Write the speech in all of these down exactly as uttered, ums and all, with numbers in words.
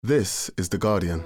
This is The Guardian.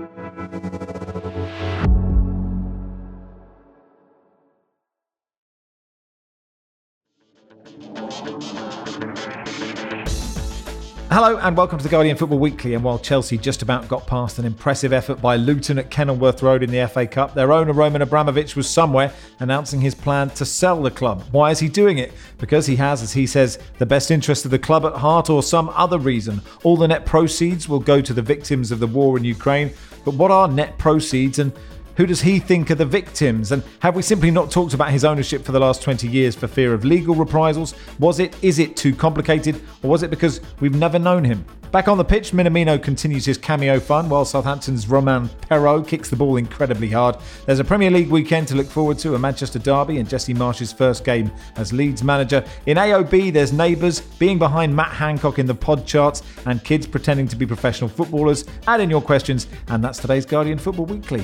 Hello and welcome to The Guardian Football Weekly. And while Chelsea just about got past an impressive effort by Luton at Kenilworth Road in the F A Cup, their owner Roman Abramovich was somewhere announcing his plan to sell the club. Why is he doing it? Because he has, as he says, the best interest of the club at heart, or some other reason. All the net proceeds will go to the victims of the war in Ukraine. But what are net proceeds, and who does he think are the victims? And have we simply not talked about his ownership for the last twenty years for fear of legal reprisals? Was it, is it too complicated? Or was it because we've never known him? Back on the pitch, Minamino continues his cameo fun while Southampton's Romain Perraud kicks the ball incredibly hard. There's a Premier League weekend to look forward to, a Manchester derby and Jesse Marsch's first game as Leeds manager. In A O B, there's neighbours being behind Matt Hancock in the pod charts and kids pretending to be professional footballers. Add in your questions, and that's today's Guardian Football Weekly.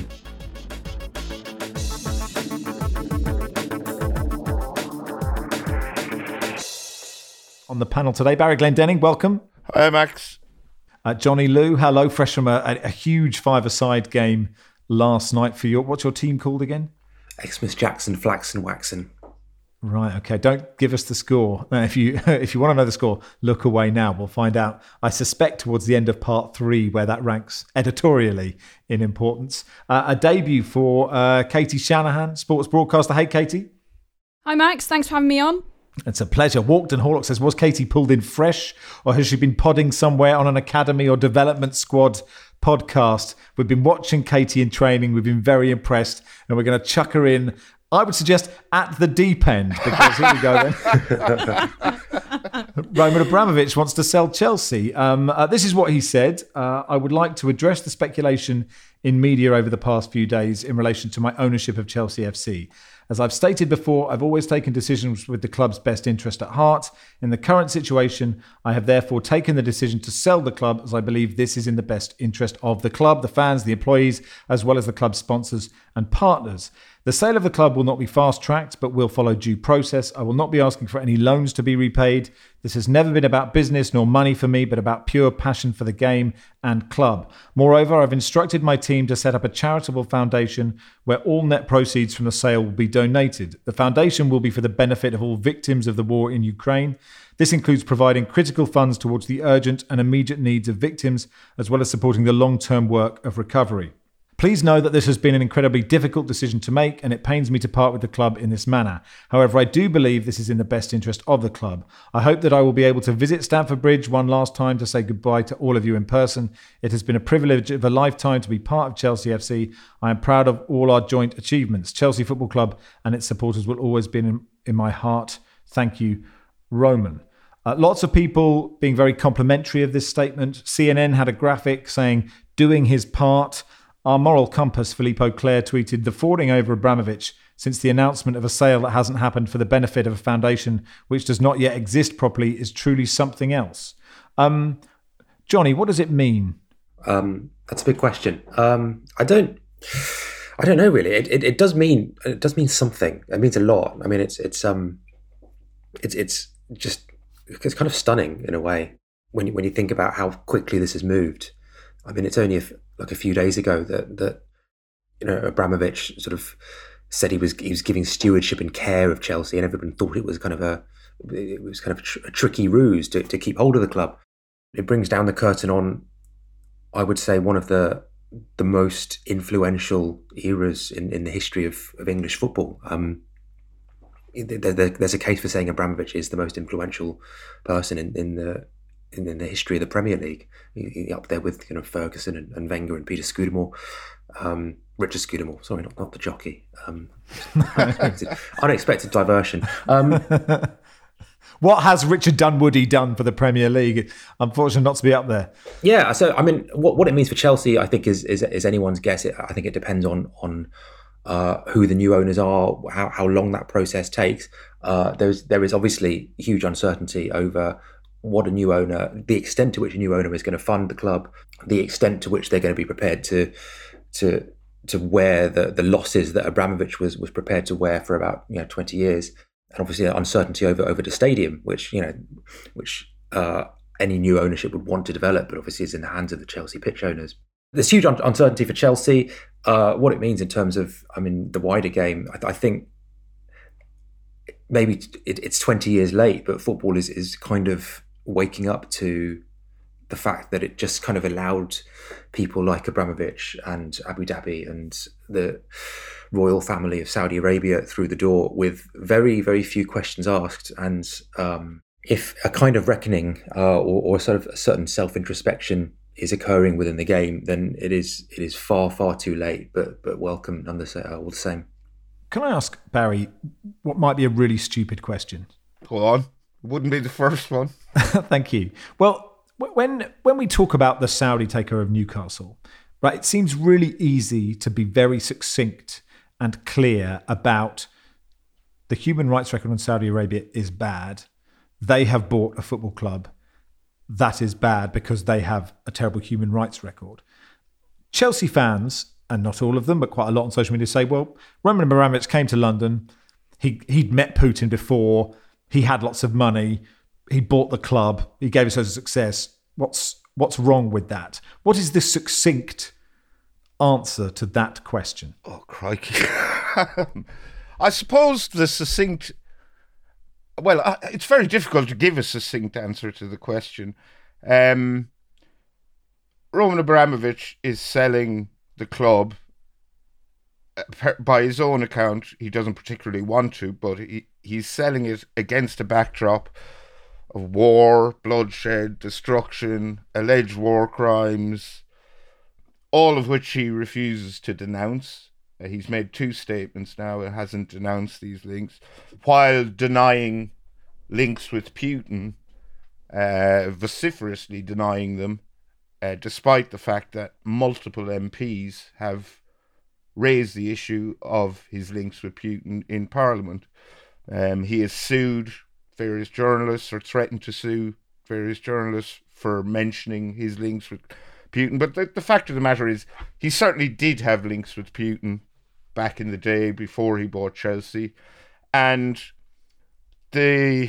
On the panel today, Barry Glendenning, welcome. Hi, Max. Uh, Johnny Liu, hello, fresh from a, a, a huge five-a-side game last night for your... What's your team called again? Xmas, Jackson, Flaxen, Waxen. Right, okay. Don't give us the score. Uh, if you if you want to know the score, look away now. We'll find out. I suspect towards the end of part three where that ranks editorially in importance. Uh, a debut for uh, Katie Shanahan, sports broadcaster. Hey, Katie. Hi, Max. Thanks for having me on. It's a pleasure. Walkden Horlock says, was Katie pulled in fresh, or has she been podding somewhere on an academy or development squad podcast? We've been watching Katie in training. We've been very impressed, and we're going to chuck her in, I would suggest, at the deep end, because here we go then. Roman Abramovich wants to sell Chelsea. Um, uh, this is what he said. Uh, I would like to address the speculation in media over the past few days in relation to my ownership of Chelsea F C. As I've stated before, I've always taken decisions with the club's best interest at heart. In the current situation, I have therefore taken the decision to sell the club, as I believe this is in the best interest of the club, the fans, the employees, as well as the club's sponsors and partners. The sale of the club will not be fast-tracked, but will follow due process. I will not be asking for any loans to be repaid. This has never been about business nor money for me, but about pure passion for the game and club. Moreover, I've instructed my team to set up a charitable foundation where all net proceeds from the sale will be donated. The foundation will be for the benefit of all victims of the war in Ukraine. This includes providing critical funds towards the urgent and immediate needs of victims, as well as supporting the long-term work of recovery. Please know that this has been an incredibly difficult decision to make, and it pains me to part with the club in this manner. However, I do believe this is in the best interest of the club. I hope that I will be able to visit Stamford Bridge one last time to say goodbye to all of you in person. It has been a privilege of a lifetime to be part of Chelsea F C. I am proud of all our joint achievements. Chelsea Football Club and its supporters will always be in, in my heart. Thank you, Roman. Uh, lots of people being very complimentary of this statement. C N N had a graphic saying, doing his part. Our moral compass, Philippe Auclair, tweeted, the fawning over Abramovich since the announcement of a sale that hasn't happened for the benefit of a foundation which does not yet exist properly is truly something else. Um, Johnny, what does it mean? Um, that's a big question. Um, I don't, I don't know really. It, it it does mean it does mean something. It means a lot. I mean, it's it's um, it's it's just it's kind of stunning in a way when you, when you think about how quickly this has moved. I mean, it's only a, like a few days ago that that you know Abramovich sort of said he was he was giving stewardship and care of Chelsea, and everyone thought it was kind of a it was kind of a, tr- a tricky ruse to, to keep hold of the club. It brings down the curtain on, I would say, one of the the most influential eras in, in the history of, of English football. Um, there, there, there's a case for saying Abramovich is the most influential person in, in the In, in the history of the Premier League, he, he up there with you know Ferguson and, and Wenger and Peter Scudamore, um, Richard Scudamore. Sorry, not not the jockey. Um, unexpected, unexpected diversion. Um, what has Richard Dunwoody done for the Premier League? Unfortunately, not to be up there. Yeah, so I mean, what what it means for Chelsea, I think, is is, is anyone's guess. It, I think it depends on on uh, who the new owners are, how how long that process takes. Uh, there's there is obviously huge uncertainty over what a new owner, the extent to which a new owner is going to fund the club, the extent to which they're going to be prepared to to to wear the, the losses that Abramovich was was prepared to wear for about you know twenty years, and obviously uncertainty over over the stadium, which you know which uh, any new ownership would want to develop, but obviously it's in the hands of the Chelsea pitch owners. There's huge un- uncertainty for Chelsea. Uh, what it means in terms of, I mean, the wider game, I, th- I think maybe it, it's twenty years late, but football is, is kind of waking up to the fact that it just kind of allowed people like Abramovich and Abu Dhabi and the royal family of Saudi Arabia through the door with very, very few questions asked. And um, if a kind of reckoning uh, or, or sort of a certain self-introspection is occurring within the game, then it is it is far, far too late, but but welcome nonetheless, uh, all the same. Can I ask, Barry, what might be a really stupid question? Go on. It wouldn't be the first one. Thank you. Well, when when we talk about the Saudi takeover of Newcastle, right, it seems really easy to be very succinct and clear about the human rights record in Saudi Arabia is bad. They have bought a football club. That is bad because they have a terrible human rights record. Chelsea fans, and not all of them, but quite a lot on social media, say, well, Roman Abramovich came to London. He, he'd met Putin before. He had lots of money. He bought the club. He gave us a success. What's what's wrong with that? What is the succinct answer to that question? Oh, crikey. I suppose the succinct... Well, it's very difficult to give a succinct answer to the question. Um, Roman Abramovich is selling the club. By his own account, he doesn't particularly want to, but he, he's selling it against a backdrop of war, bloodshed, destruction, alleged war crimes, all of which he refuses to denounce. Uh, he's made two statements now and hasn't denounced these links, while denying links with Putin, uh, vociferously denying them, uh, despite the fact that multiple M Ps have raised the issue of his links with Putin in Parliament. Um, he has sued various journalists or threatened to sue various journalists for mentioning his links with Putin. But the, the fact of the matter is, he certainly did have links with Putin back in the day before he bought Chelsea. And the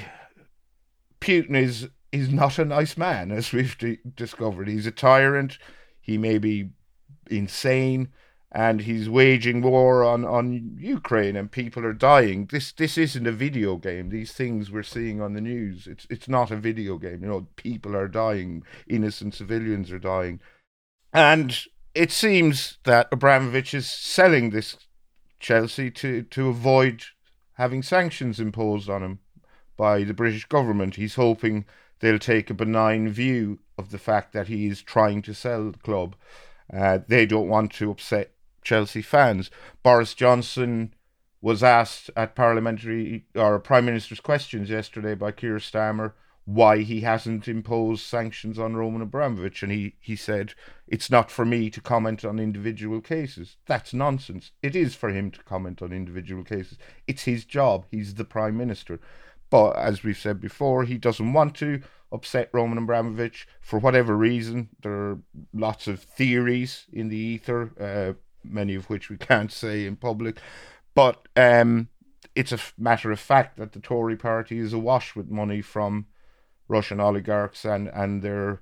Putin is is not a nice man, as we've d- discovered. He's a tyrant. He may be insane, and he's waging war on, on Ukraine, and people are dying. This this isn't a video game. These things we're seeing on the news, it's it's not a video game. You know, people are dying. Innocent civilians are dying. And it seems that Abramovich is selling this Chelsea to, to avoid having sanctions imposed on him by the British government. He's hoping they'll take a benign view of the fact that he is trying to sell the club. Uh, they don't want to upset Chelsea fans. Boris Johnson was asked at parliamentary or Prime Minister's questions yesterday by Keir Starmer why he hasn't imposed sanctions on Roman Abramovich, and he, he said, it's not for me to comment on individual cases. That's nonsense. It is for him to comment on individual cases. It's his job. He's the Prime Minister. But as we've said before, he doesn't want to upset Roman Abramovich for whatever reason. There are lots of theories in the ether, uh, many of which we can't say in public. But um, it's a matter of fact that the Tory party is awash with money from Russian oligarchs and, and their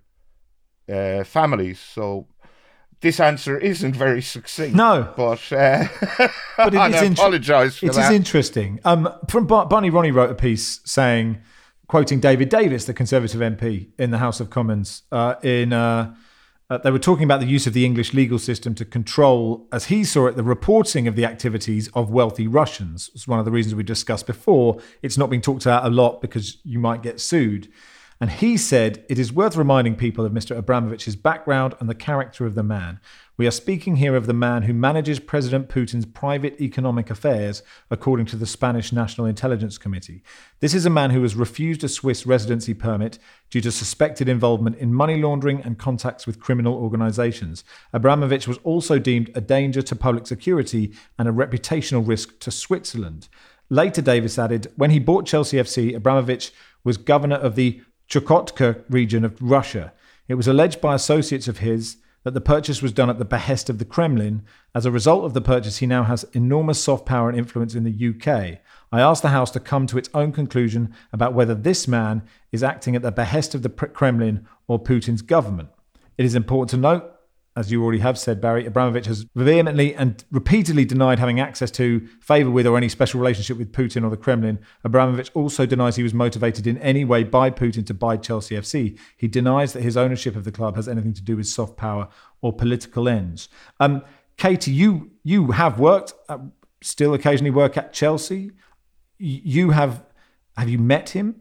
uh, families. So this answer isn't very succinct. No. But, uh, but it is I apologise for it that. It is interesting. Um, from Bar- Barney Ronnie wrote a piece saying, quoting David Davis, the Conservative M P in the House of Commons, uh, in uh, uh, they were talking about the use of the English legal system to control, as he saw it, the reporting of the activities of wealthy Russians. It's one of the reasons we discussed before. It's not being talked about a lot because you might get sued. And he said, it is worth reminding people of Mister Abramovich's background and the character of the man. We are speaking here of the man who manages President Putin's private economic affairs, according to the Spanish National Intelligence Committee. This is a man who was refused a Swiss residency permit due to suspected involvement in money laundering and contacts with criminal organizations. Abramovich was also deemed a danger to public security and a reputational risk to Switzerland. Later, Davis added, when he bought Chelsea F C, Abramovich was governor of the Chukotka region of Russia. It was alleged by associates of his that the purchase was done at the behest of the Kremlin. As a result of the purchase, he now has enormous soft power and influence in the U K. I asked the House to come to its own conclusion about whether this man is acting at the behest of the Kremlin or Putin's government. It is important to note, as you already have said, Barry, Abramovich has vehemently and repeatedly denied having access to, favour with or any special relationship with Putin or the Kremlin. Abramovich also denies he was motivated in any way by Putin to buy Chelsea F C. He denies that his ownership of the club has anything to do with soft power or political ends. Um, Katie, you you have worked, uh, still occasionally work at Chelsea. You have, have you met him?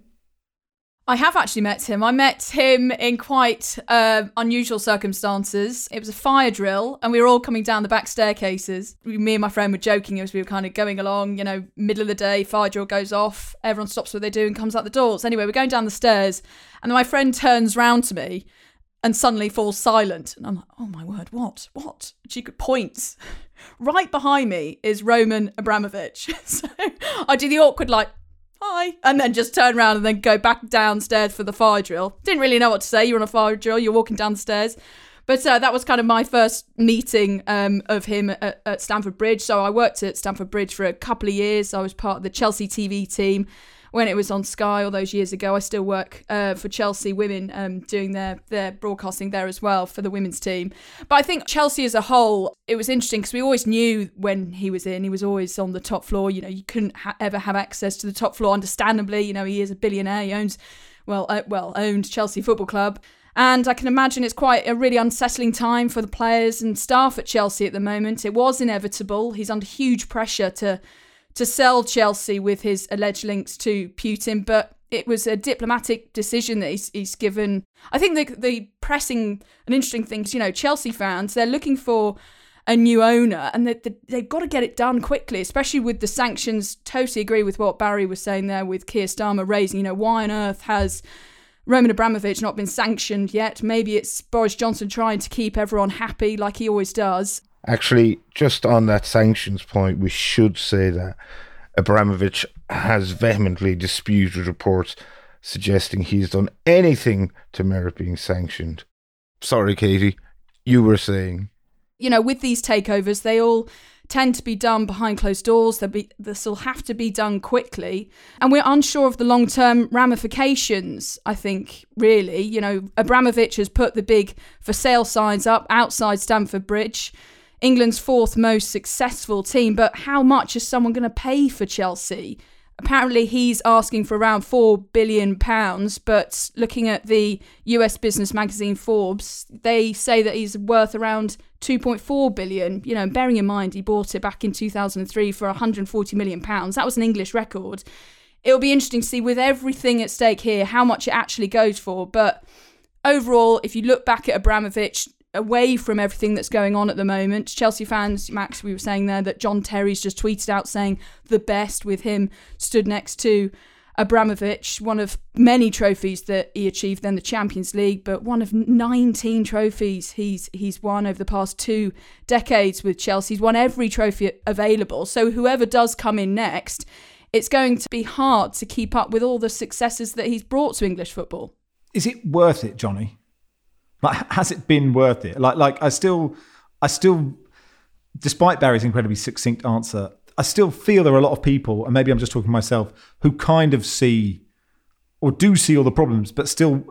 I have actually met him. I met him in quite uh, unusual circumstances. It was a fire drill and we were all coming down the back staircases. Me and my friend were joking as we were kind of going along, you know, middle of the day, fire drill goes off, everyone stops what they do and comes out the doors. Anyway, we're going down the stairs and then my friend turns round to me and suddenly falls silent. And I'm like, oh my word, what? What? She points. Right behind me is Roman Abramovich. So I do the awkward like, hi, and then just turn around and then go back downstairs for the fire drill. Didn't really know what to say. You're on a fire drill, you're walking down the stairs. But uh, that was kind of my first meeting um, of him at, at Stamford Bridge. So I worked at Stamford Bridge for a couple of years. I was part of the Chelsea T V team when it was on Sky all those years ago. I still work uh, for Chelsea Women, um, doing their, their broadcasting there as well for the women's team. But I think Chelsea as a whole, it was interesting because we always knew when he was in, he was always on the top floor. You know, you couldn't ha- ever have access to the top floor, understandably. You know, he is a billionaire. He owns, well, uh, well, owned Chelsea Football Club. And I can imagine it's quite a really unsettling time for the players and staff at Chelsea at the moment. It was inevitable. He's under huge pressure to to sell Chelsea with his alleged links to Putin, but it was a diplomatic decision that he's, he's given. I think the the pressing and interesting thing is, you know, Chelsea fans, they're looking for a new owner and they, they, they've got to get it done quickly, especially with the sanctions. Totally agree with what Barry was saying there with Keir Starmer raising, you know, why on earth has Roman Abramovich not been sanctioned yet? Maybe it's Boris Johnson trying to keep everyone happy like he always does. Actually, just on that sanctions point, we should say that Abramovich has vehemently disputed reports suggesting he's done anything to merit being sanctioned. Sorry, Katie, you were saying. You know, with these takeovers, they all tend to be done behind closed doors. They'll be, this will have to be done quickly. And we're unsure of the long-term ramifications, I think, really. You know, Abramovich has put the big for sale signs up outside Stamford Bridge. England's fourth most successful team, but how much is someone going to pay for Chelsea? Apparently he's asking for around four billion pounds, but looking at the U S business magazine Forbes, they say that he's worth around two point four billion. You know, bearing in mind he bought it back in two thousand three for one hundred forty million pounds. That was an English record. It'll be interesting to see with everything at stake here how much it actually goes for. But overall, if you look back at Abramovich, away from everything that's going on at the moment, Chelsea fans, Max, we were saying there that John Terry's just tweeted out saying the best with him stood next to Abramovich, one of many trophies that he achieved, then the Champions League, but one of nineteen trophies he's he's won over the past two decades with Chelsea. He's won every trophy available. So whoever does come in next, it's going to be hard to keep up with all the successes that he's brought to English football. Is it worth it, Johnny? Like, has it been worth it? Like, like I still, I still, despite Barry's incredibly succinct answer, I still feel there are a lot of people, and maybe I'm just talking to myself, who kind of see, or do see all the problems, but still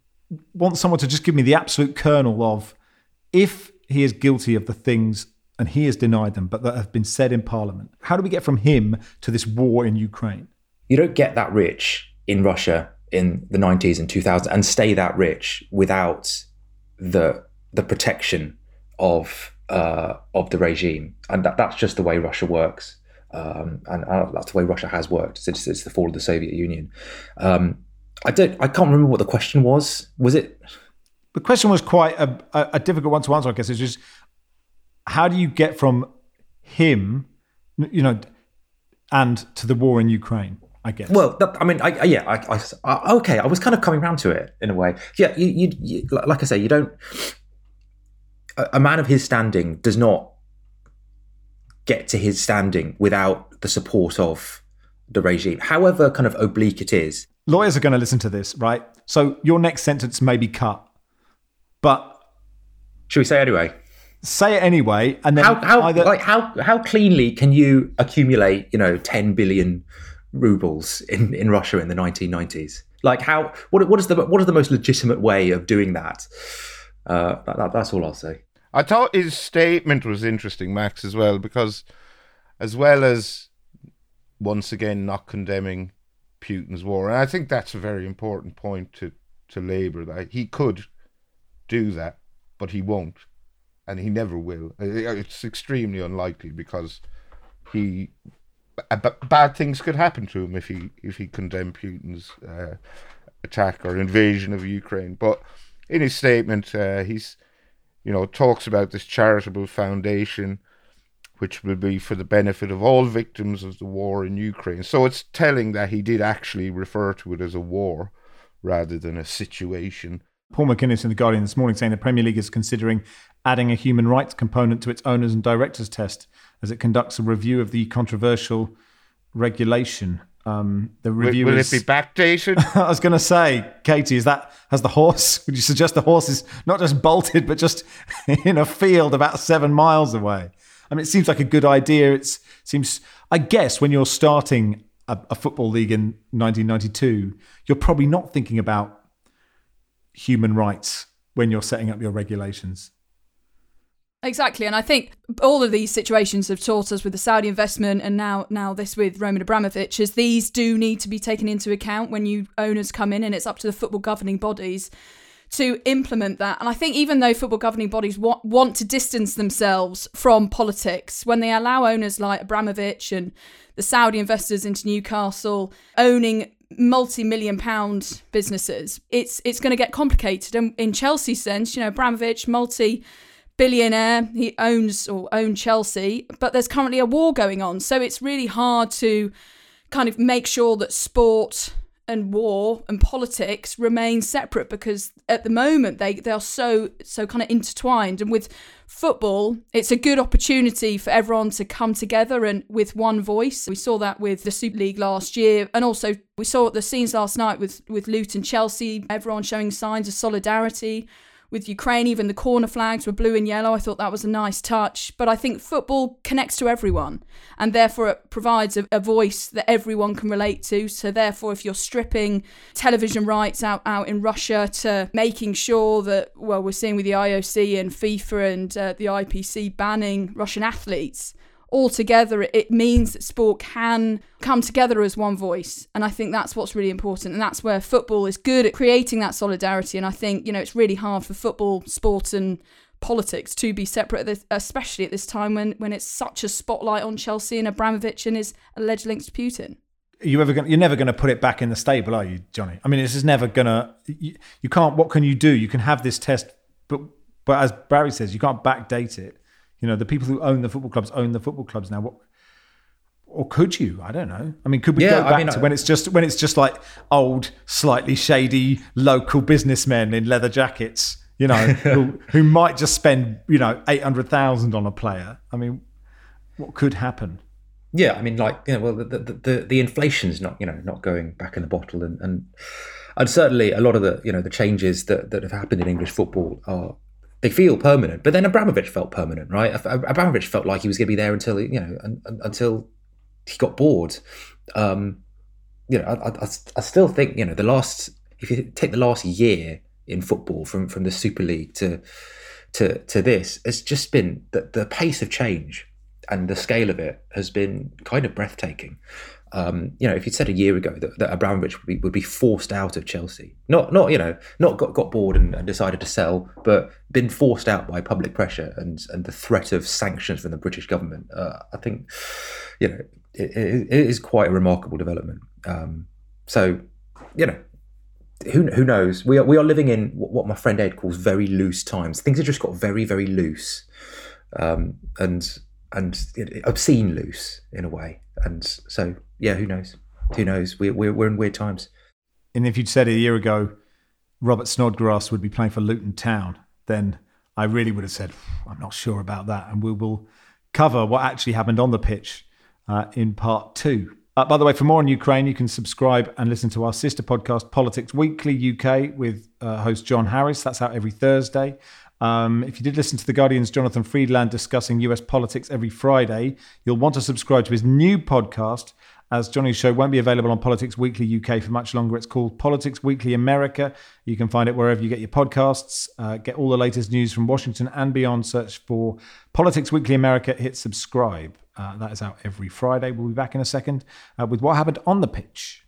want someone to just give me the absolute kernel of, if he is guilty of the things, and he has denied them, but that have been said in Parliament, how do we get from him to this war in Ukraine? You don't get that rich in Russia in the nineties and two thousand and stay that rich without the the protection of uh, of the regime, and that, that's just the way Russia works, um, and uh, that's the way Russia has worked since, since the fall of the Soviet Union. Um, I don't, I can't remember what the question was. Was it? The question was quite a, a, a difficult one to answer, I guess. It's just, how do you get from him, you know, and to the war in Ukraine? I guess. Well, that, I mean, I, I, yeah, I, I, I, okay. I was kind of coming around to it in a way. Yeah, you, you, you, like I say, you don't. A, a man of his standing does not get to his standing without the support of the regime, however kind of oblique it is. Lawyers are going to listen to this, right? So your next sentence may be cut, but Should we say anyway? Say it anyway, and then how how either... like how how cleanly can you accumulate, you know, ten billion rubles in, in Russia in the nineteen nineties? Like how what what is the what is the most legitimate way of doing that? Uh, that, that that's all I'll say. I thought his statement was interesting, Max, as well, because as well as once again not condemning Putin's war, and I think that's a very important point to to labour, that he could do that, but he won't. And he never will. It's extremely unlikely, because he b- bad things could happen to him if he if he condemned Putin's uh, attack or invasion of Ukraine. But in his statement, uh, he's you know talks about this charitable foundation, which will be for the benefit of all victims of the war in Ukraine. So it's telling that he did actually refer to it as a war rather than a situation. Paul McInnes in The Guardian this morning saying the Premier League is considering adding a human rights component to its owners and directors test as it conducts a review of the controversial regulation. Um, the review will, will is... it be backdated? I was going to say, Katie, is that has the horse? Would you suggest the horse is not just bolted, but just in a field about seven miles away? I mean, it seems like a good idea. It seems, I guess, when you're starting a, a football league in nineteen ninety-two, you're probably not thinking about human rights when you're setting up your regulations. Exactly, and I think all of these situations have taught us with the Saudi investment and now now this with Roman Abramovich, is these do need to be taken into account when you owners come in, and it's up to the football governing bodies to implement that. And I think even though football governing bodies want, want to distance themselves from politics, when they allow owners like Abramovich and the Saudi investors into Newcastle owning multi-million pound businesses, it's it's going to get complicated. And in Chelsea's sense, you know, Abramovich, multi-billionaire, he owns or owned Chelsea, but there's currently a war going on. So it's really hard to kind of make sure that sport and war and politics remain separate, because at the moment they, they are so so kind of intertwined. And with football, it's a good opportunity for everyone to come together and with one voice. We saw that with the Super League last year, and also we saw the scenes last night with with Luton Chelsea, everyone showing signs of solidarity with Ukraine. Even the corner flags were blue and yellow. I thought that was a nice touch. But I think football connects to everyone, and therefore it provides a, a voice that everyone can relate to. So therefore, if you're stripping television rights out, out in Russia to making sure that, well, we're seeing with the I O C and FIFA and uh, the I P C banning Russian athletes, altogether it means that sport can come together as one voice. And I think that's what's really important, and that's where football is good at creating that solidarity. And I think, you know, it's really hard for football, sport and politics to be separate, at this, especially at this time when when it's such a spotlight on Chelsea and Abramovich and his alleged links to Putin. Are you ever going? You're never going to put it back in the stable, are you, Johnny? I mean, this is never going to. You, you can't. What can you do? You can have this test, but but as Barry says, you can't backdate it. You know, the people who own the football clubs own the football clubs now. What, or could you? I don't know. I mean, could we yeah, go back I mean, to when it's just when it's just like old, slightly shady local businessmen in leather jackets, you know, who, who might just spend, you know, eight hundred thousand on a player? I mean, what could happen? Yeah, I mean, like, you know, well, the the, the, the inflation's not, you know, not going back in the bottle, and, and and certainly a lot of the, you know, the changes that, that have happened in English football are, they feel permanent. But then Abramovich felt permanent, right? Abramovich felt like he was going to be there until, you know, un, un, until he got bored. Um, you know, I, I, I still think, you know, the last, if you take the last year in football from, from the Super League to to to this, it's just been the, the pace of change and the scale of it has been kind of breathtaking. Um, you know, if you'd said a year ago that, that Abramovich would be, would be forced out of Chelsea, not not you know, not got, got bored and, and decided to sell, but been forced out by public pressure and and the threat of sanctions from the British government, uh, I think, you know, it, it, it is quite a remarkable development. Um, so, you know, who who knows? We are we are living in what my friend Ed calls very loose times. Things have just got very very loose, um, and and obscene loose in a way. And so, yeah, who knows? Who knows? We, we're we're in weird times. And if you'd said a year ago Robert Snodgrass would be playing for Luton Town, then I really would have said, I'm not sure about that. And we will cover what actually happened on the pitch uh, in part two. Uh, by the way, for more on Ukraine, you can subscribe and listen to our sister podcast, Politics Weekly U K, with uh, host John Harris. That's out every Thursday. Um, if you did listen to The Guardian's Jonathan Friedland discussing U S politics every Friday, you'll want to subscribe to his new podcast, as Johnny's show won't be available on Politics Weekly U K for much longer. It's called Politics Weekly America. You can find it wherever you get your podcasts. Uh, get all the latest news from Washington and beyond. Search for Politics Weekly America. Hit subscribe. Uh, that is out every Friday. We'll be back in a second uh, with what happened on the pitch.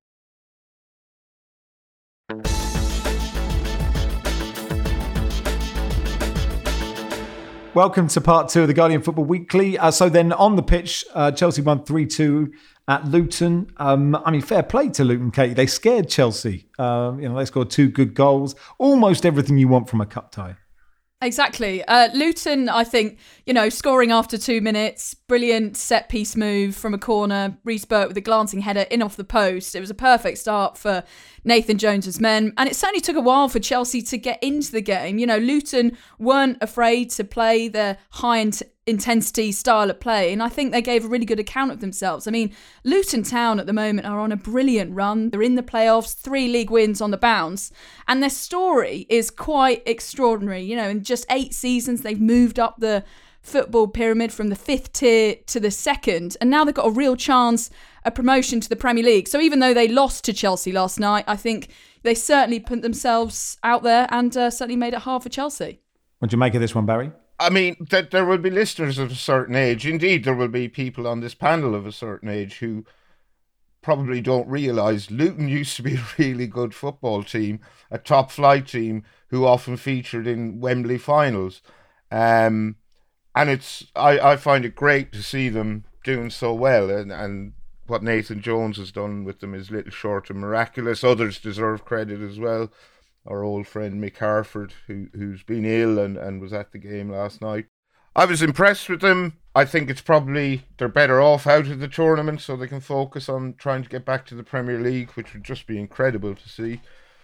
Welcome to part two of the Guardian Football Weekly. Uh, so then on the pitch, uh, Chelsea won three two at Luton. Um, I mean, fair play to Luton, Katie. They scared Chelsea. Uh, you know, they scored two good goals. Almost everything you want from a cup tie. Exactly. Uh, Luton, I think, you know, scoring after two minutes, brilliant set piece move from a corner, Reece Burke with a glancing header in off the post. It was a perfect start for Nathan Jones's men. And it certainly took a while for Chelsea to get into the game. You know, Luton weren't afraid to play their high int- intensity style of play. And I think they gave a really good account of themselves. I mean, Luton Town at the moment are on a brilliant run. They're in the playoffs, three league wins on the bounce. And their story is quite extraordinary. You know, in just eight seasons, they've moved up the football pyramid from the fifth tier to the second. And now they've got a real chance of promotion to the Premier League. So even though they lost to Chelsea last night, I think they certainly put themselves out there and uh, certainly made it hard for Chelsea. What do you make of this one, Barry? I mean, that there will be listeners of a certain age. Indeed, there will be people on this panel of a certain age who probably don't realise Luton used to be a really good football team, a top flight team who often featured in Wembley finals. Um, and it's I, I find it great to see them doing so well. And, and what Nathan Jones has done with them is little short of miraculous. Others deserve credit as well. Our old friend Mick Harford, who, who's been ill and, and was at the game last night. I was impressed with them. I think it's probably they're better off out of the tournament so they can focus on trying to get back to the Premier League, which would just be incredible to see.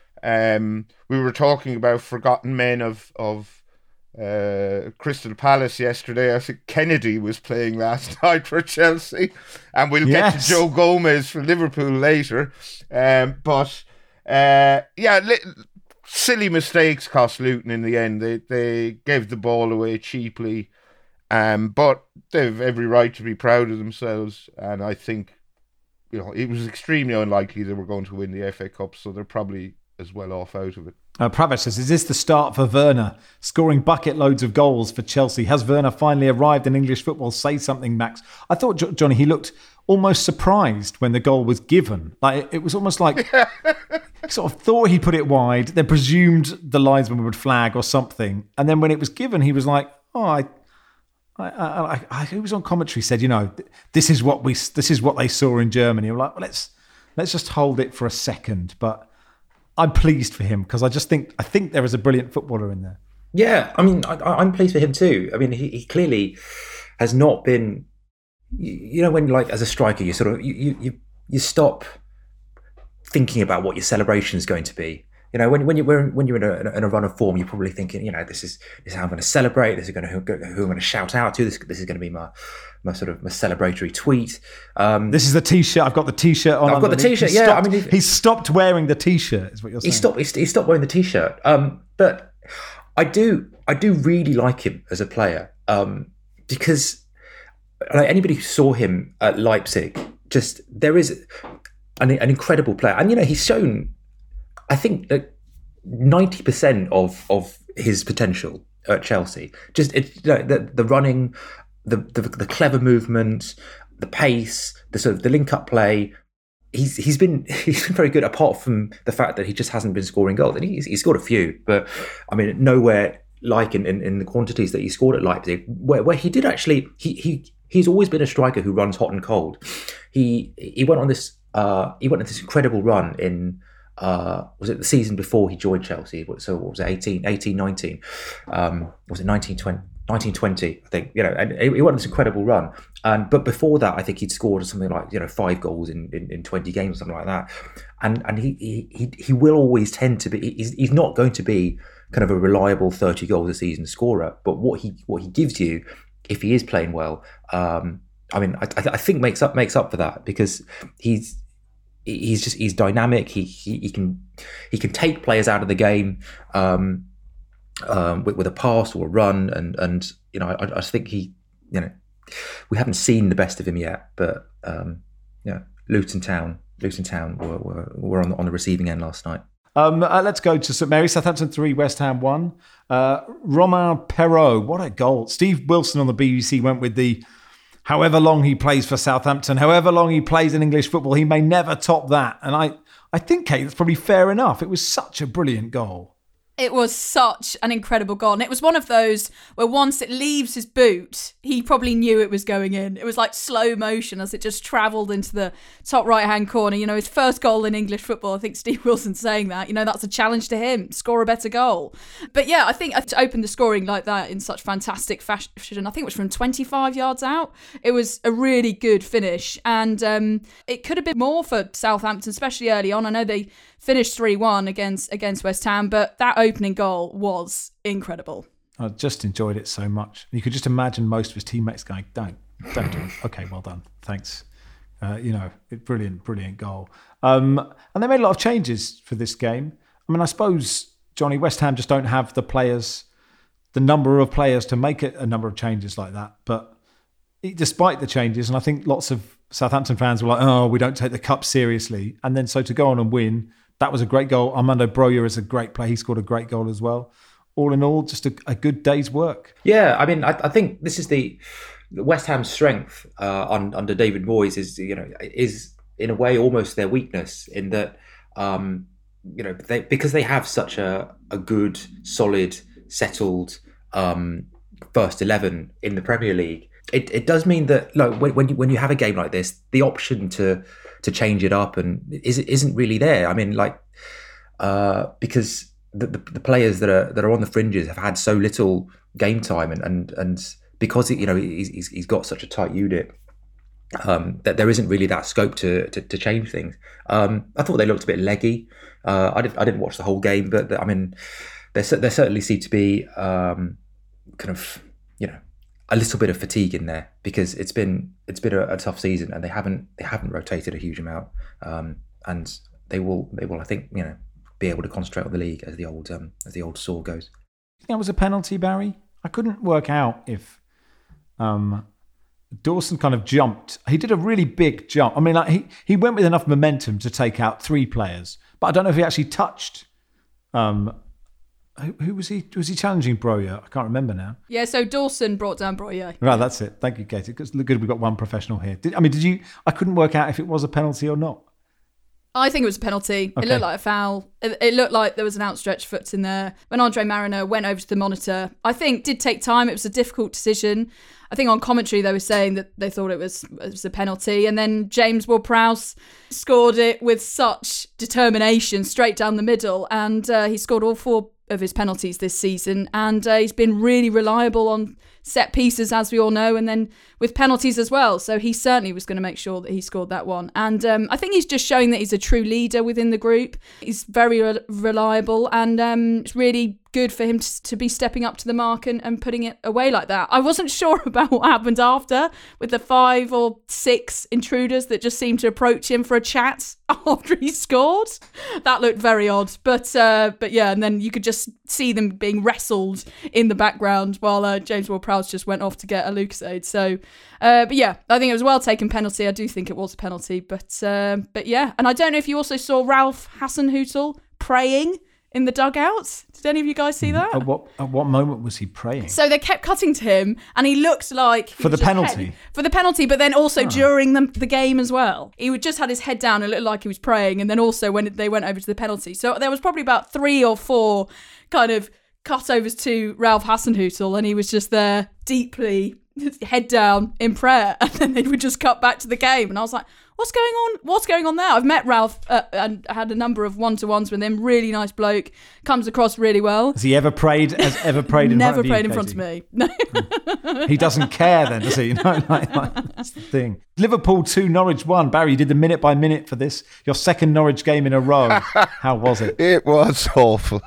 Um, we were talking about forgotten men of, of uh, Crystal Palace yesterday. I think Kennedy was playing last night for Chelsea. And we'll yes. get to Joe Gomez for Liverpool later. Um, but, uh, yeah... Li- Silly mistakes cost Luton in the end. They they gave the ball away cheaply, um, but they've every right to be proud of themselves. And I think, you know, it was extremely unlikely they were going to win the F A Cup, so they're probably as well off out of it. Uh, Pravesh says, is this the start for Werner scoring bucket loads of goals for Chelsea? Has Werner finally arrived in English football? Say something, Max. I thought, Johnny, he looked almost surprised when the goal was given. Like it was almost like he sort of thought he put it wide, then presumed the linesman would flag or something, and then when it was given, he was like, "Oh, I." I, I, I, who was on commentary said, you know, this is what we, this is what they saw in Germany. I'm like, well, let's let's just hold it for a second. But I'm pleased for him because I just think I think there is a brilliant footballer in there. Yeah, I mean, I, I'm pleased for him too. I mean, he, he clearly has not been. You, you know, when like as a striker, you sort of you you you stop thinking about what your celebration is going to be. You know, when when you when you're in a, in a run of form, you're probably thinking, you know, this is this is how I'm going to celebrate. This is going to who, who I'm going to shout out to. This this is going to be my my sort of my celebratory tweet. Um, this is the T-shirt. I've got the T-shirt on. I've got the T-shirt. Yeah, stopped, I mean, he, he's stopped wearing the T-shirt. Is what you're saying? He stopped. He stopped wearing the T-shirt. Um, but I do I do really like him as a player um, because like, anybody who saw him at Leipzig, just there is an, an incredible player, and you know he's shown. I think that ninety percent of, of his potential at Chelsea, just it, you know, the the running, the, the the clever movement, the pace, the sort of the link up play. He's he's been he's been very good. Apart from the fact that he just hasn't been scoring goals, and he's he's scored a few, but I mean nowhere like in, in, in the quantities that he scored at Leipzig, where where he did actually he he he's always been a striker who runs hot and cold. He he went on this uh he went on this incredible run in. Uh, was it the season before he joined Chelsea? So what was it, eighteen, eighteen, nineteen? Um, was it nineteen twenty, nineteen twenty, I think, you know, and he went on this incredible run. And But before that, I think he'd scored something like, you know, five goals in, in, in twenty games or something like that. And and he he he will always tend to be, he's, he's not going to be kind of a reliable thirty goals a season scorer, but what he what he gives you, if he is playing well, um, I mean, I, I think makes up makes up for that because he's, He's just he's dynamic. He, he he can he can take players out of the game. Um, um, with, with a pass or a run, and and you know, I, I just think he, you know, we haven't seen the best of him yet, but um, yeah, Luton Town, Luton Town were were, were on on the receiving end last night. Um, uh, let's go to St Mary's. Southampton three, West Ham one. Uh, Romain Perraud, what a goal. Steve Wilson on the B B C went with the, however long he plays for Southampton, however long he plays in English football, he may never top that. And I, I think, Kate, that's probably fair enough. It was such a brilliant goal. It was such an incredible goal. And it was one of those where once it leaves his boot, he probably knew it was going in. It was like slow motion as it just travelled into the top right-hand corner. You know, his first goal in English football, I think Steve Wilson's saying that. You know, that's a challenge to him. Score a better goal. But yeah, I think to open the scoring like that in such fantastic fashion, I think it was from twenty-five yards out. It was a really good finish. And um, it could have been more for Southampton, especially early on. I know they finished three one against against West Ham, but that opening goal was incredible. I just enjoyed it so much. You could just imagine most of his teammates going, don't, don't do it. Okay, well done. Thanks. Uh, you know, brilliant, brilliant goal. Um, and they made a lot of changes for this game. I mean, I suppose, Johnny, West Ham just don't have the players, the number of players to make it a number of changes like that. But despite the changes, and I think lots of Southampton fans were like, oh, we don't take the cup seriously. And then so to go on and win, that was a great goal. Armando Broja is a great player. He scored a great goal as well. All in all, just a, a good day's work. Yeah, I mean, I, I think this is the, the West Ham's strength uh, on, under David Moyes is, you know, is in a way almost their weakness in that, um, you know, they, because they have such a, a good, solid, settled um, first eleven in the Premier League. It, it does mean that, look, when when you, when you have a game like this, the option to to change it up and is isn't really there. I mean, like uh, because the, the the players that are that are on the fringes have had so little game time, and and, and because you know he's he's got such a tight unit, um, that there isn't really that scope to to, to change things. Um, I thought they looked a bit leggy. Uh, I didn't I didn't watch the whole game, but I mean, there there certainly seemed to be um, kind of you know. a little bit of fatigue in there because it's been it's been a, a tough season and they haven't they haven't rotated a huge amount, um, and they will they will I think you know be able to concentrate on the league as the old um, as the old saw goes. You think that was a penalty, Barry? I couldn't work out if um, Dawson kind of jumped. He did a really big jump. I mean, like he he went with enough momentum to take out three players, but I don't know if he actually touched. Um, Who, who was he? Was he challenging Broja? I can't remember now. Yeah, so Dawson brought down Broja. Right, that's it. Thank you, Katie. It's good we've got one professional here. Did, I mean, did you? I couldn't work out if it was a penalty or not. I think it was a penalty. Okay. It looked like a foul. It, it looked like there was an outstretched foot in there. When Andre Mariner went over to the monitor, I think did take time. It was a difficult decision. I think on commentary they were saying that they thought it was, it was a penalty. And then James Ward-Prowse scored it with such determination straight down the middle. And uh, he scored all four of his penalties this season, and uh, he's been really reliable on set pieces, as we all know, and then with penalties as well. So he certainly was going to make sure that he scored that one. And um, I think he's just showing that he's a true leader within the group. He's very re- reliable, and um, it's really good for him to, to be stepping up to the mark and, and putting it away like that. I wasn't sure about what happened after with the five or six intruders that just seemed to approach him for a chat after he scored. That looked very odd. But uh, but yeah, and then you could just see them being wrestled in the background while uh, James Ward-Prowse just went off to get a Lucasade. So, uh, but yeah, I think it was a well-taken penalty. I do think it was a penalty. But, uh, but yeah, and I don't know if you also saw Ralph Hasenhüttl praying in the dugout. Did any of you guys see that? At what at what moment was he praying? So they kept cutting to him, and he looked like he for the was just penalty. head, for the penalty, but then also Oh. during the, the game as well. He would just had his head down and looked like he was praying, and then also when they went over to the penalty. So there was probably about three or four kind of cutovers to Ralph Hasenhüttl, and he was just there deeply head down in prayer, and then they would just cut back to the game, and I was like, what's going on? What's going on there? I've met Ralph uh, and had a number of one-to-ones with him. Really nice bloke. Comes across really well. Has he ever prayed? Has ever prayed in Never front of prayed you, in front Katie? of me. No. He doesn't care then, does he? You know, like, like, that's the thing. Liverpool two, Norwich one. Barry, you did the minute by minute for this. Your second Norwich game in a row. How was it? It was awful.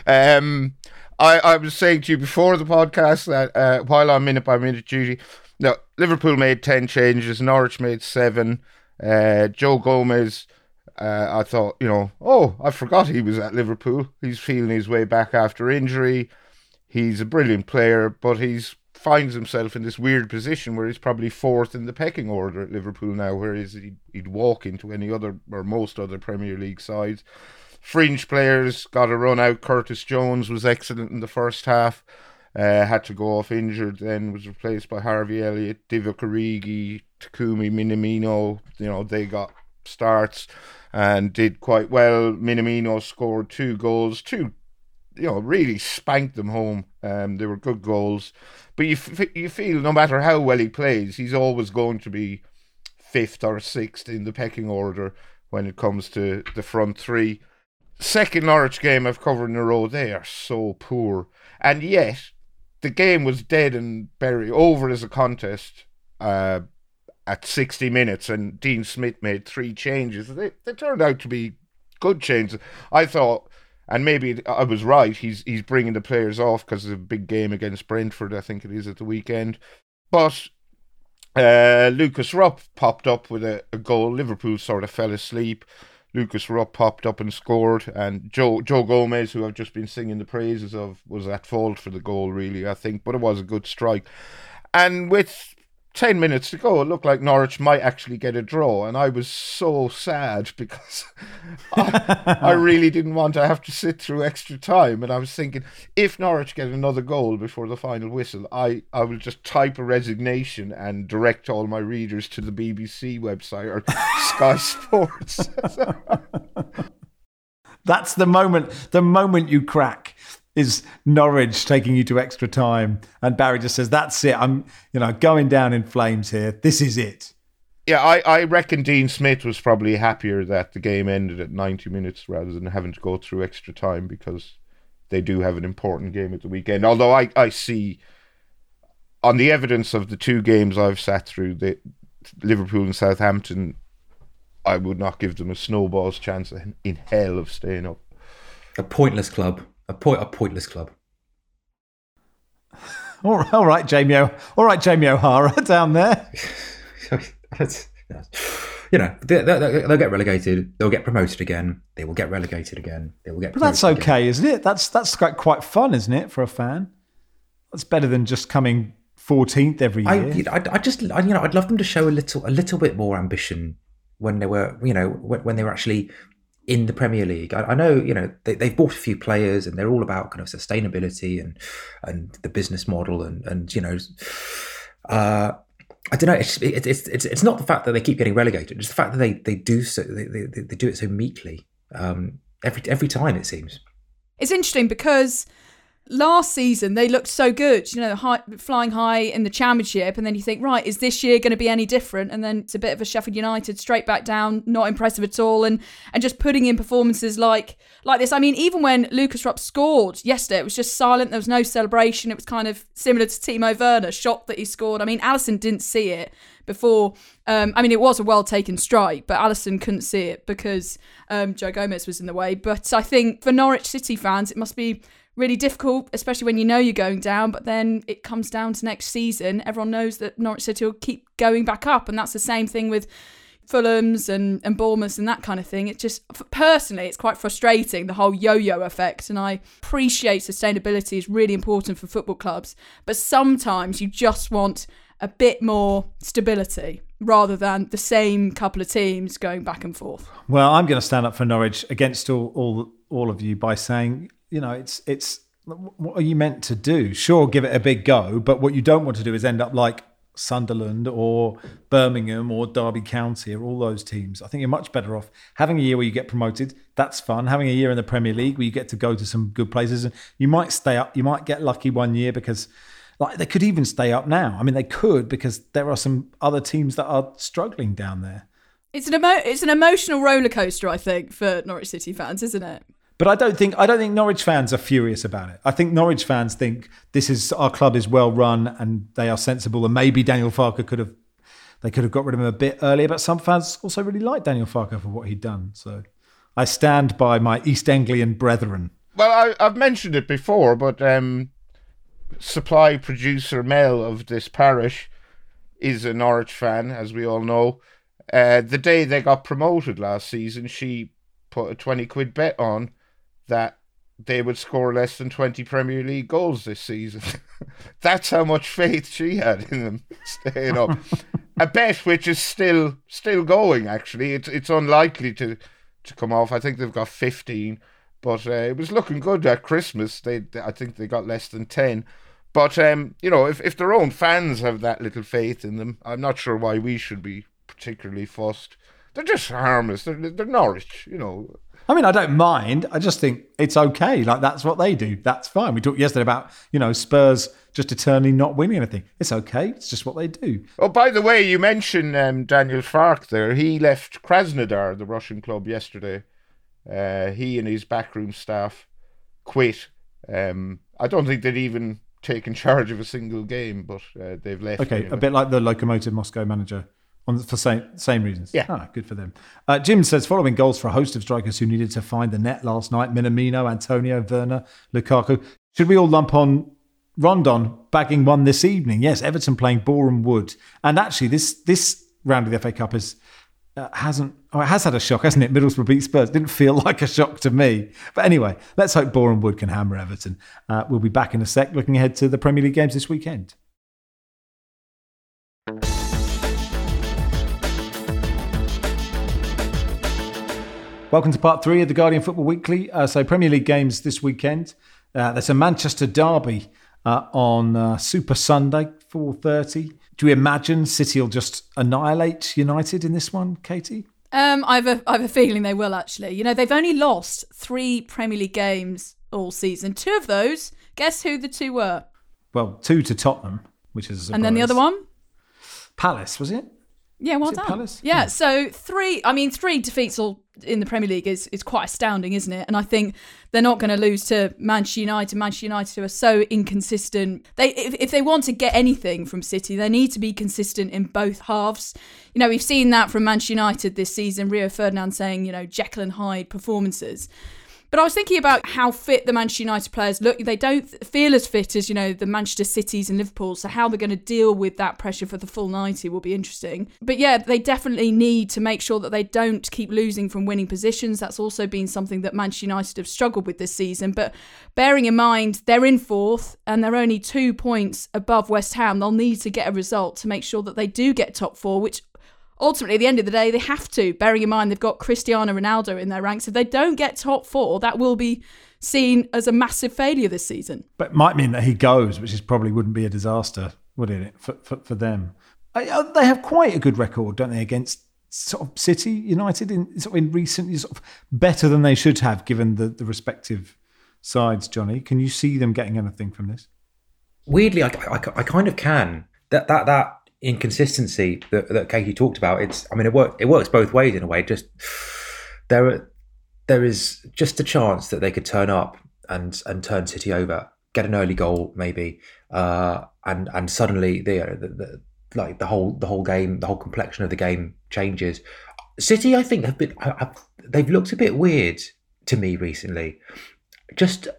Um, I, I was saying to you before the podcast that uh, while on minute by minute duty, no, Liverpool made ten changes, Norwich made seven. Uh, Joe Gomez, uh, I thought, you know, oh, I forgot he was at Liverpool. He's feeling his way back after injury. he's a brilliant player, but he's finds himself in this weird position where he's probably fourth in the pecking order at Liverpool now, whereas he'd, he'd walk into any other or most other Premier League sides. Fringe players got a run out. Curtis Jones was excellent in the first half. Uh, had to go off injured, then was replaced by Harvey Elliott, Divock Origi, Takumi Minamino. You know, they got starts and did quite well. Minamino scored two goals, two, you know, really spanked them home. Um, they were good goals. But you f- you feel no matter how well he plays, he's always going to be fifth or sixth in the pecking order when it comes to the front three. Second Norwich game I've covered in a row, they are so poor. And yet, the game was dead and buried, over as a contest uh, at sixty minutes, and Dean Smith made three changes. They, they turned out to be good changes. I thought, and maybe I was right, he's he's bringing the players off because of a big game against Brentford, I think it is, at the weekend. But uh, Lucas Rupp popped up with a, a goal. Liverpool sort of fell asleep. Lucas Rupp popped up and scored, and Joe Joe Gomez, who I've just been singing the praises of, was at fault for the goal, really, I think, but it was a good strike. And with ten minutes to go, it looked like Norwich might actually get a draw, and I was so sad because I, I really didn't want to have to sit through extra time, and I was thinking, if Norwich get another goal before the final whistle, I, I will just type a resignation and direct all my readers to the B B C website or Sky Sports. That's the moment, the moment you crack. Is Norwich taking you to extra time, and Barry just says, "That's it. I'm, you know, going down in flames here. This is it." Yeah, I, I reckon Dean Smith was probably happier that the game ended at ninety minutes rather than having to go through extra time, because they do have an important game at the weekend. Although I, I see, on the evidence of the two games I've sat through, the Liverpool and Southampton, I would not give them a snowball's chance in, in hell of staying up. A pointless club. A point, a pointless club. All right, all right, Jamie. O- all right, Jamie O'Hara down there. You know, they, they, they'll get relegated. They'll get promoted again. They will get relegated again. They will get. But that's promoted okay, again. isn't it? That's that's quite quite fun, isn't it, for a fan? That's better than just coming fourteenth every year. I, I, I just, I, you know, I'd love them to show a little, a little bit more ambition when they were, you know, when, when they were actually in the Premier League. I, I know, you know, they, they've bought a few players and they're all about kind of sustainability and and the business model and and you know, uh, I don't know. It's, it's it's it's it's not the fact that they keep getting relegated. It's the fact that they they do so they they, they do it so meekly um, every every time, it seems. It's interesting because last season they looked so good, you know, high, flying high in the Championship, and then you think, right, is this year going to be any different? And then it's a bit of a Sheffield United straight back down, not impressive at all, and and just putting in performances like like this. I mean, even when Lucas Rupp scored yesterday, it was just silent. There was no celebration. It was kind of similar to Timo Werner, shocked that he scored. I mean, Alisson didn't see it before. Um, I mean, it was a well-taken strike, but Alisson couldn't see it because um, Joe Gomez was in the way. But I think for Norwich City fans, it must be really difficult, especially when you know you're going down, but then it comes down to next season. Everyone knows that Norwich City will keep going back up, and that's the same thing with Fulham's and, and Bournemouth and that kind of thing. It just, personally, it's quite frustrating, the whole yo-yo effect, and I appreciate sustainability is really important for football clubs, but sometimes you just want a bit more stability rather than the same couple of teams going back and forth. Well, I'm going to stand up for Norwich against all all, all of you by saying, you know, it's it's what are you meant to do? Sure, give it a big go, but what you don't want to do is end up like Sunderland or Birmingham or Derby County or all those teams. I think you're much better off having a year where you get promoted. That's fun. Having a year in the Premier League where you get to go to some good places, and you might stay up. You might get lucky one year because, like, they could even stay up now. I mean, they could, because there are some other teams that are struggling down there. It's an emo- it's an emotional roller coaster, I think, for Norwich City fans, isn't it? But I don't think I don't think Norwich fans are furious about it. I think Norwich fans think this is our club is well run and they are sensible, and maybe Daniel Farke could have they could have got rid of him a bit earlier. But some fans also really like Daniel Farke for what he'd done. So I stand by my East Anglian brethren. Well, I, I've mentioned it before, but um, supply producer Mel of this parish is a Norwich fan, as we all know. Uh, the day they got promoted last season, she put a twenty quid bet on that they would score less than twenty Premier League goals this season. That's how much faith she had in them staying up. A bet which is still still going, actually. It's it's unlikely to, to come off. I think they've got fifteen, but uh, it was looking good at Christmas. They, they I think they got less than ten. But, um, you know, if, if their own fans have that little faith in them, I'm not sure why we should be particularly fussed. They're just harmless. They're, they're Norwich, you know. I mean, I don't mind. I just think it's okay. Like, that's what they do. That's fine. We talked yesterday about, you know, Spurs just eternally not winning anything. It's okay. It's just what they do. Oh, by the way, you mentioned um, Daniel Farke there. He left Krasnodar, the Russian club, yesterday. Uh, he and his backroom staff quit. Um, I don't think they'd even taken charge of a single game, but uh, they've left. Okay, anyway. A bit like the Lokomotiv Moscow manager. On, for same same reasons. Yeah. Ah, good for them. Uh, Jim says, following goals for a host of strikers who needed to find the net last night, Minamino, Antonio, Werner, Lukaku. Should we all lump on Rondon bagging one this evening? Yes, Everton playing Boreham Wood. And actually, this this round of the F A Cup is, uh, hasn't, oh, it has had a shock, hasn't it? Middlesbrough beat Spurs. Didn't feel like a shock to me. But anyway, let's hope Boreham Wood can hammer Everton. Uh, we'll be back in a sec, looking ahead to the Premier League games this weekend. Welcome to part three of the Guardian Football Weekly. Uh, so Premier League games this weekend. Uh, there's a Manchester derby uh, on uh, Super Sunday, four thirty. Do you imagine City will just annihilate United in this one, Katie? Um, I have a I have a feeling they will, actually. You know, they've only lost three Premier League games all season. Two of those, guess who the two were? Well, two to Tottenham, which is a surprise. And then the other one? Palace, was it? Yeah, well Was it done. Palace? Yeah, Yeah. so three, I mean, three defeats all in the Premier League is, is quite astounding, isn't it? And I think they're not going to lose to Manchester United. Manchester United who are so inconsistent. They, if, if they want to get anything from City, they need to be consistent in both halves. You know, we've seen that from Manchester United this season. Rio Ferdinand saying, you know, Jekyll and Hyde performances. But I was thinking about how fit the Manchester United players look. They don't feel as fit as, you know, the Manchester Cities and Liverpool. So how they're going to deal with that pressure for the full ninety will be interesting. But yeah, they definitely need to make sure that they don't keep losing from winning positions. That's also been something that Manchester United have struggled with this season. But bearing in mind, they're in fourth and they're only two points above West Ham. They'll need to get a result to make sure that they do get top four, which ultimately, at the end of the day, they have to, bearing in mind they've got Cristiano Ronaldo in their ranks. If they don't get top four, that will be seen as a massive failure this season. But it might mean that he goes, which is probably wouldn't be a disaster, would it, for, for, for them? Uh, They have quite a good record, don't they, against sort of City, United, in sort of in recent years, sort of better than they should have, given the, the respective sides, Johnny. Can you see them getting anything from this? Weirdly, I, I, I kind of can. That that that inconsistency that, that Katie talked about, it's I mean it works it works both ways in a way. Just there are, there is just a chance that they could turn up and and turn City over, get an early goal maybe, uh, and and suddenly the, the, the like the whole the whole game, the whole complexion of the game changes. City, I think, have been have, they've looked a bit weird to me recently. Just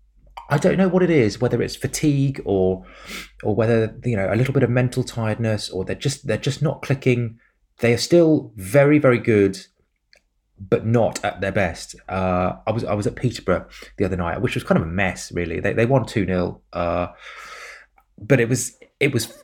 I don't know what it is, whether it's fatigue or or whether, you know, a little bit of mental tiredness, or they're just they're just not clicking. They are still very, very good, but not at their best. Uh, I was I was at Peterborough the other night, which was kind of a mess, really. They they won two nil, uh, but it was it was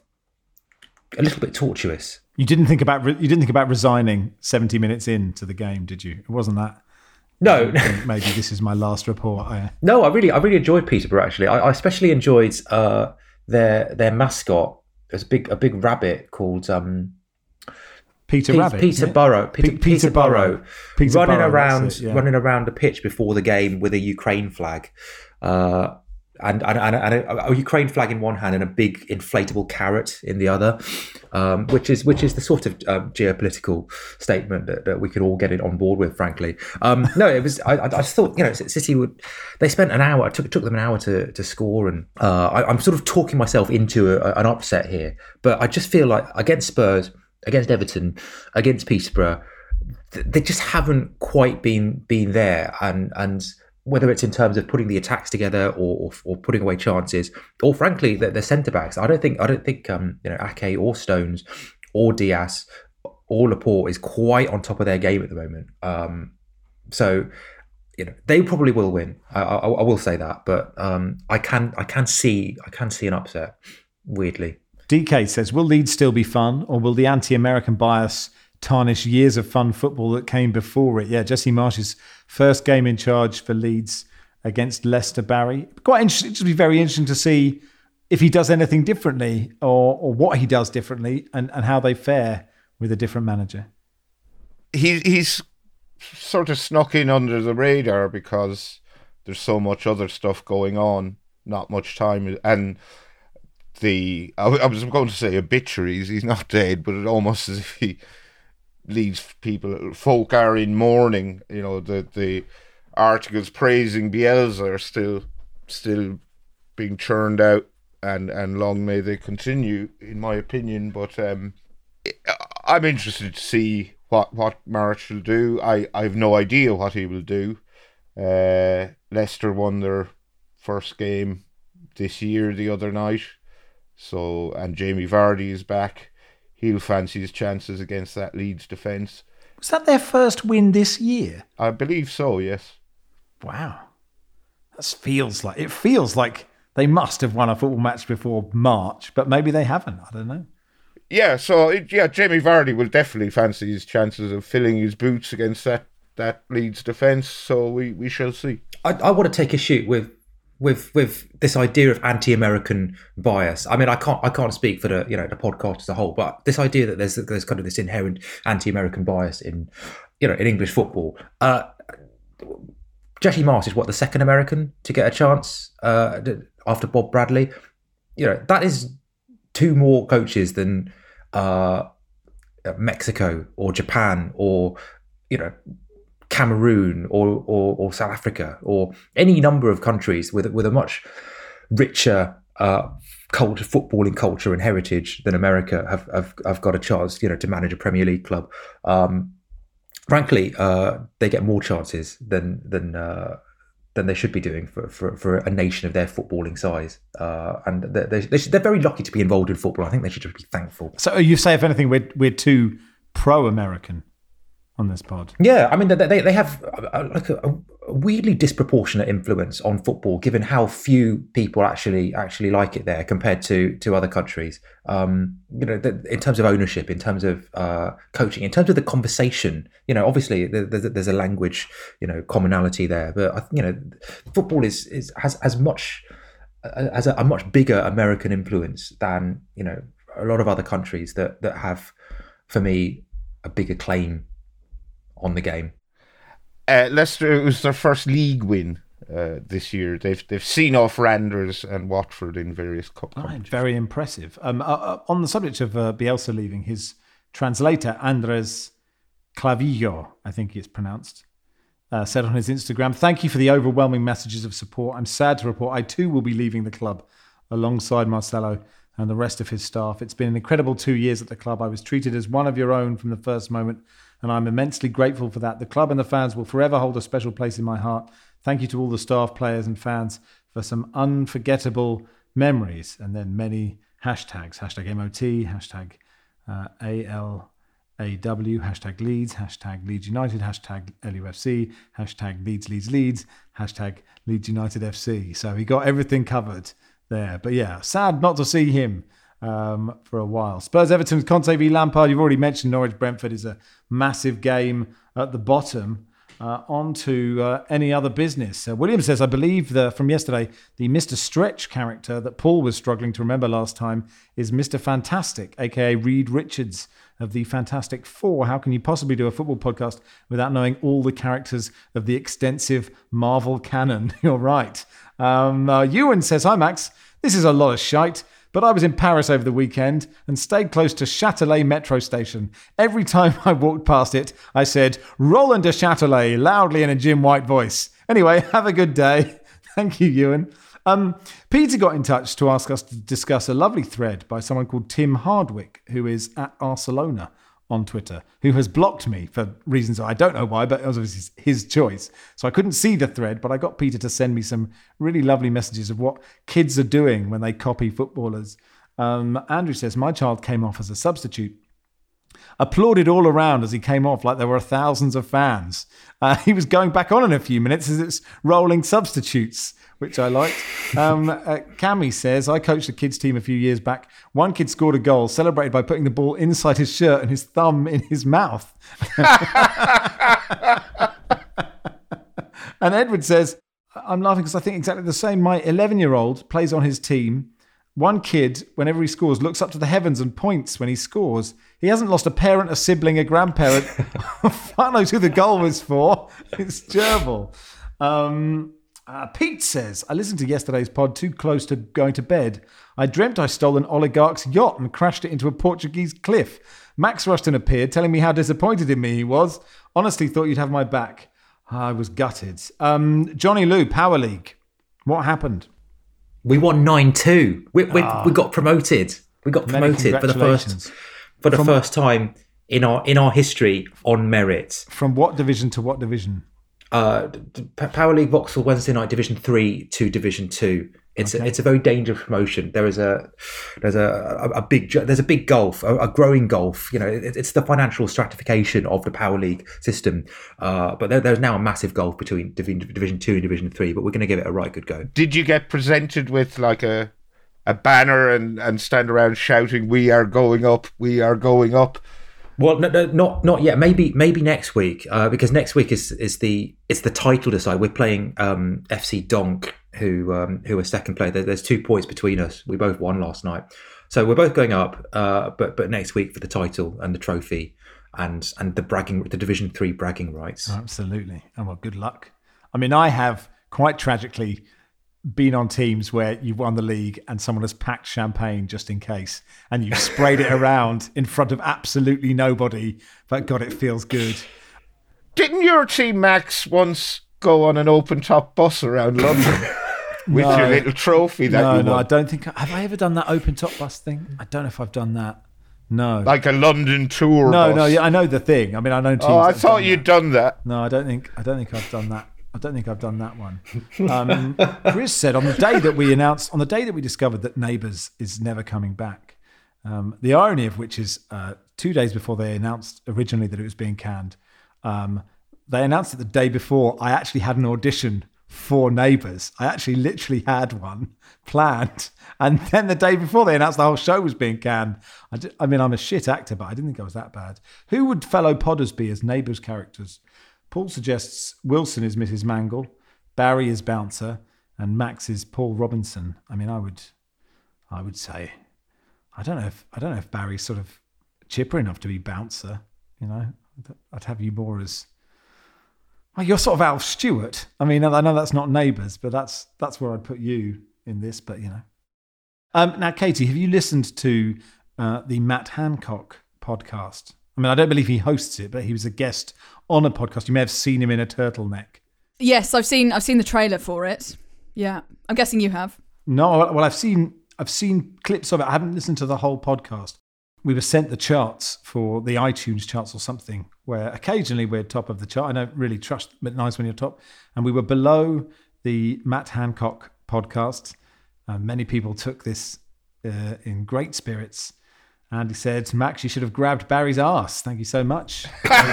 a little bit tortuous. You didn't think about re- you didn't think about resigning seventy minutes into the game, did you? It wasn't that. No, maybe this is my last report. I, no, I really, I really enjoyed Peterborough. Actually, I, I especially enjoyed uh, their their mascot. There's a big a big rabbit called um, Peter Pe- Rabbit. Peter yeah? Burrow. Peter, Pe- Peter, Peter Burrow, Burrow. Peter running Burrow, around, it, yeah. running around the pitch before the game with a Ukraine flag. Uh, And, and, and, and a, a Ukraine flag in one hand and a big inflatable carrot in the other, um, which is which is the sort of um, geopolitical statement that, that we could all get it on board with, frankly. Um, no, it was. I, I just thought, you know, City would. They spent an hour. It took it took them an hour to, to score, and uh, I, I'm sort of talking myself into a, an upset here. But I just feel like against Spurs, against Everton, against Peterborough, they just haven't quite been been there, and and. Whether it's in terms of putting the attacks together or or, or putting away chances, or frankly, the, the centre backs. I don't think I don't think um, you know Ake or Stones or Diaz or Laporte is quite on top of their game at the moment. Um, so you know, they probably will win. I, I, I will say that, but um, I can I can see I can see an upset. Weirdly, D K says, will Leeds still be fun, or will the anti-American bias tarnish years of fun football that came before it? Yeah, Jesse Marsh's first game in charge for Leeds against Leicester Barry. Quite interesting. It'll be very interesting to see if he does anything differently, or or what he does differently, and, and how they fare with a different manager. He he's sort of snuck in under the radar because there's so much other stuff going on, not much time, and the I, I was going to say obituaries. He's not dead, but it almost as if he leaves people. Folk are in mourning. You know, the the articles praising Bielsa are still still being churned out, and and long may they continue, in my opinion. But um, I'm interested to see what what March will do. I I have no idea what he will do. Uh, Leicester won their first game this year the other night. So, and Jamie Vardy is back. He'll fancy his chances against that Leeds defence. Was that their first win this year? I believe so, yes. Wow. That feels like, it feels like they must have won a football match before March, but maybe they haven't. I don't know. Yeah, so, it, yeah, Jamie Vardy will definitely fancy his chances of filling his boots against that, that Leeds defence. So we, we shall see. I, I want to take issue with with with this idea of anti-American bias. I mean, I can't I can't speak for the you know the podcast as a whole, but this idea that there's there's kind of this inherent anti-American bias in you know in English football. Uh, Jesse Marsh is what, the second American to get a chance uh, after Bob Bradley. You know, that is two more coaches than uh, Mexico or Japan or you know. Cameroon or, or or South Africa or any number of countries with with a much richer uh, culture, footballing culture and heritage than America have, have have got a chance, you know, to manage a Premier League club. Um, frankly, uh, they get more chances than than uh, than they should be doing for, for, for a nation of their footballing size. Uh, and they're, they should, they're very lucky to be involved in football. I think they should just be thankful. So you say, if anything, we're we're too pro-American on this pod. Yeah, I mean, they they have a, like a, a weirdly disproportionate influence on football, given how few people actually actually like it there compared to to other countries. Um, you know, the, in terms of ownership, in terms of uh, coaching, in terms of the conversation. You know, obviously there's, there's a language, you know, commonality there, but you know, football is is has as much as a, a much bigger American influence than you know a lot of other countries that that have, for me, a bigger claim on the game. Uh, Leicester, it was their first league win uh, this year. They've they've seen off Randers and Watford in various cup competitions. Very impressive. Um, uh, uh, on the subject of uh, Bielsa leaving, his translator Andres Clavillo, I think it's pronounced, uh, said on his Instagram, "Thank you for the overwhelming messages of support. I'm sad to report I too will be leaving the club alongside Marcelo and the rest of his staff. It's been an incredible two years at the club. I was treated as one of your own from the first moment, and I'm immensely grateful for that. The club and the fans will forever hold a special place in my heart. Thank you to all the staff, players and fans for some unforgettable memories." And then many hashtags, hashtag M O T, hashtag uh, A L A W, hashtag Leeds, hashtag Leeds United, hashtag L U F C, hashtag Leeds Leeds Leeds, hashtag Leeds United F C. So he got everything covered there. But yeah, sad not to see him um, for a while. Spurs Everton, Conte v Lampard. You've already mentioned Norwich Brentford is a massive game at the bottom. Uh, on to uh, any other business. Uh, William says, I believe the, from yesterday, the Mister Stretch character that Paul was struggling to remember last time is Mister Fantastic, aka Reed Richards of the Fantastic Four. How can you possibly do a football podcast without knowing all the characters of the extensive Marvel canon? You're right. Um, uh, Ewan says, hi Max, this is a lot of shite, but I was in Paris over the weekend and stayed close to Châtelet metro station. Every time I walked past it, I said, Roland de Châtelet, loudly in a Jim White voice. Anyway, have a good day. Thank you, Ewan. Um, Peter got in touch to ask us to discuss a lovely thread by someone called Tim Hardwick, who is at Barcelona on Twitter, who has blocked me for reasons I don't know why, but it was obviously his choice. So I couldn't see the thread, but I got Peter to send me some really lovely messages of what kids are doing when they copy footballers. Um, Andrew says, my child came off as a substitute. applauded all around as he came off like there were thousands of fans. Uh, he was going back on in a few minutes as it's rolling substitutes, which I liked. Um, uh, Cammy says, I coached a kids team a few years back. One kid scored a goal, celebrated by putting the ball inside his shirt and his thumb in his mouth. And Edward says, I'm laughing because I think exactly the same. My eleven-year-old plays on his team. One kid, whenever he scores, looks up to the heavens and points when he scores. He hasn't lost a parent, a sibling, a grandparent. Fuck knows who the goal was for. It's gerbil. Um, uh, Pete says, I listened to yesterday's pod too close to going to bed. I dreamt I stole an oligarch's yacht and crashed it into a Portuguese cliff. Max Rushton appeared, telling me how disappointed in me he was. Honestly thought you'd have my back. I was gutted. Um, Johnny Lou, Power League. What happened? We won nine two. We, we, Ah. we got promoted. We got Many promoted for the first congratulations. for the From- first time in our in our history on merit. From what division to what division? Uh, d- P- Power League Vauxhall Wednesday night Division Three to Division Two. It's Okay. a, it's a very dangerous promotion. There is a there's a, a, a big there's a big gulf, a, a growing gulf. You know, it, it's the financial stratification of the Power League system. Uh, but there, there's now a massive gulf between Division Division Two and Division Three. But we're going to give it a right good go. Did you get presented with like a a banner and, and stand around shouting, "We are going up, we are going up"? Well, no, no, not not yet. Maybe maybe next week, uh, because next week is is the it's the title decide. We're playing um, F C Donk, who um, who are second place. There, there's two points between us. We both won last night, so we're both going up. Uh, but but next week for the title and the trophy, and and the bragging, the Division Three bragging rights. Absolutely. And well, good luck. I mean, I have quite tragically been on teams where you've won the league and someone has packed champagne just in case, and you've sprayed it around in front of absolutely nobody, but God, it feels good. Didn't your team, Max, once go on an open top bus around London with No. your little trophy that No, you no, I won? don't think. Have I ever done that open top bus thing? I don't know if I've done that. No. Like a London tour no, bus. no, yeah, I know the thing. I mean, I know teams. Oh, I that have thought done you'd that. done that. No, I don't think. I don't think I've done that. I don't think I've done that one. Um, Chris said on the day that we announced, on the day that we discovered that Neighbours is never coming back. Um, the irony of which is, uh, two days before they announced originally that it was being canned, um, they announced it the day before I actually had an audition for Neighbours. I actually literally had one planned, and then the day before they announced the whole show was being canned. I, di- I mean, I'm a shit actor, but I didn't think I was that bad. Who would fellow podders be as Neighbours characters? Paul suggests Wilson is Missus Mangle, Barry is Bouncer, and Max is Paul Robinson. I mean, I would, I would say, I don't know if I don't know if Barry's sort of chipper enough to be Bouncer. You know, I'd have you more as, well, you're sort of Alf Stewart. I mean, I know that's not Neighbours, but that's that's where I'd put you in this. But you know, um, now Katie, have you listened to uh, the Matt Hancock podcast? I mean, I don't believe he hosts it, but he was a guest on a podcast. You may have seen him in a turtleneck. Yes, I've seen I've seen the trailer for it. Yeah, I'm guessing you have. No, well, I've seen I've seen clips of it. I haven't listened to the whole podcast. We were sent the charts for the iTunes charts or something, where occasionally we're top of the chart. I don't really trust, but nice when you're top. And we were below the Matt Hancock podcast. Uh, many people took this uh, in great spirits. And he said, Max, you should have grabbed Barry's arse. Thank you so much.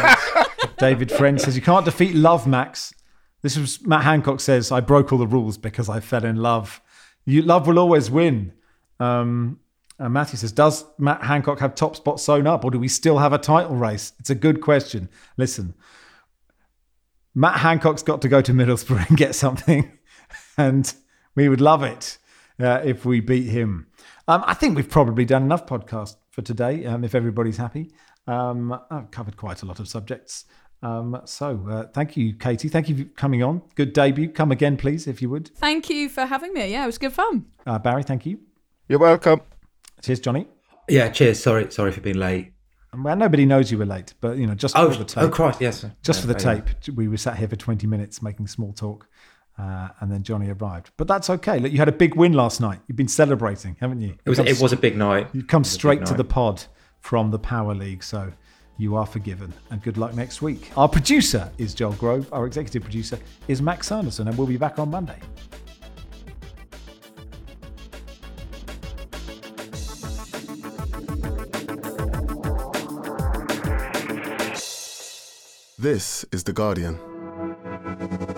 David Friend says, you can't defeat love, Max. This was Matt Hancock says, I broke all the rules because I fell in love. You, love will always win. Um, and Matthew says, does Matt Hancock have top spot sewn up, or do we still have a title race? It's a good question. Listen, Matt Hancock's got to go to Middlesbrough and get something. And we would love it uh, if we beat him. Um, I think we've probably done enough podcast for today, um, if everybody's happy. Um, I've covered quite a lot of subjects. Um, so uh, thank you, Katie. Thank you for coming on. Good debut. Come again, please, if you would. Thank you for having me. Yeah, it was good fun. Uh, Barry, thank you. You're welcome. Cheers, Johnny. Yeah, cheers. Sorry, sorry for being late. Well, nobody knows you were late, but you know, just Oh, for the tape. oh, Christ, yes. Just for the Yeah, yeah. tape, we were sat here for twenty minutes making small talk, uh, and then Johnny arrived. But that's okay. Look, you had a big win last night. You've been celebrating, haven't you? It was You've come it was a big night. You've come It was a straight big to night. the pod from the Power League, so you are forgiven. And good luck next week. Our producer is Joel Grove. Our executive producer is Max Sanderson, and we'll be back on Monday. This is The Guardian.